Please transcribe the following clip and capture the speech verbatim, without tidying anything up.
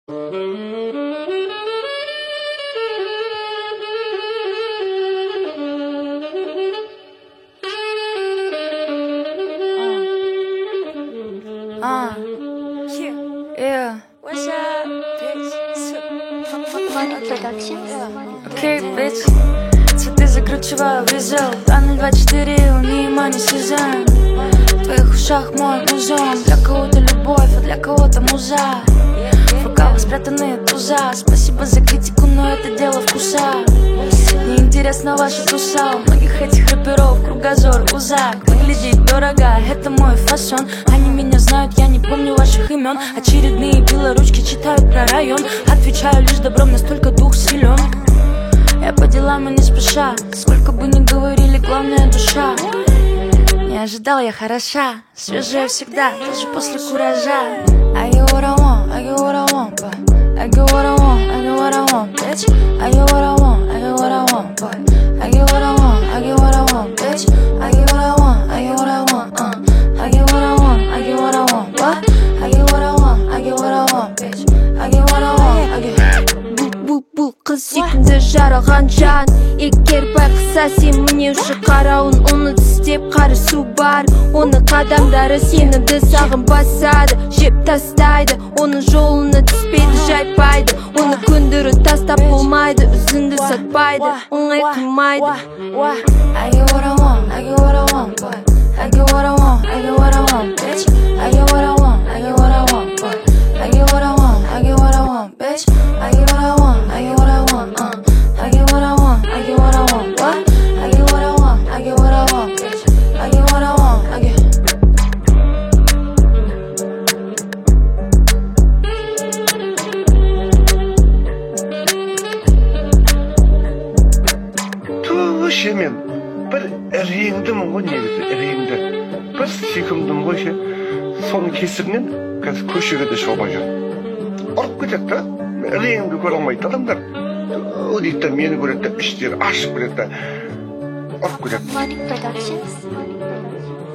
Uh, yeah. What's up, bitch? Money Productions. Окей, bitch. Цветы закручиваю в резел два ноль два четыре, у Нейма не сезон. В твоих ушах мой музон. Для кого-то любовь, а для кого-то муза. В рукавах спрятанные туза. Спасибо за критику, но это дело вкуса. Неинтересна ваша туса. У многих этих рэперов кругозор узак. Выглядеть дорого, это мой фасон. Они меня знают, я не помню ваших имен. Очередные белоручки читают про район. Отвечаю лишь добром, настолько дух силен. Я по делам и не спеша. Сколько бы ни говорили, главное душа. Не ожидал, я хороша. Свежая всегда, даже после куража. I get what I want, I get what I want, boy. I get what I want, I get what I want, bitch. I get what I want, I get what I want, boy. I get what I want, I get what I want, bitch. I get what I want, I get what I want, uh. I get what I want, I get what I want, what? I get what I want, I get what I want, bitch. I get what I want, I get. Бұл қыз секінді жаралған жан. Егер байқаса сен міне уже қарауын, оны тістеп қарысу бар. Оны қадамдары сенімді сағынбасады, жеп тастайды. Оның жолына түспейді, жайпайды. Оны көндірі тастап болмайды, үзінді сатпайды, оңай қылмайды. I get what I want, I get what I want, boy. I get what I want, I get what I want, bitch. I get what I want, I get what I want, boy. I get what I want, I get what I want, bitch. I get what I want, I get what I want, uh. I get what I want, I get what I want, what? I get what I want, I get what I want, bitch. I get what I want, I get. Туши мен бір іреңдімін ғой, негізі іреңді. Бір сүйкімдім ғой ше. Соның кесірінен қазір көшеге де шыға алмай жүрмін. Ұрып кетеді да. Іреңді көре алмайды адамдар. Дейді да мені көреді да, іштері ашып кетеді да. Ұрып кетеді. Money Productions.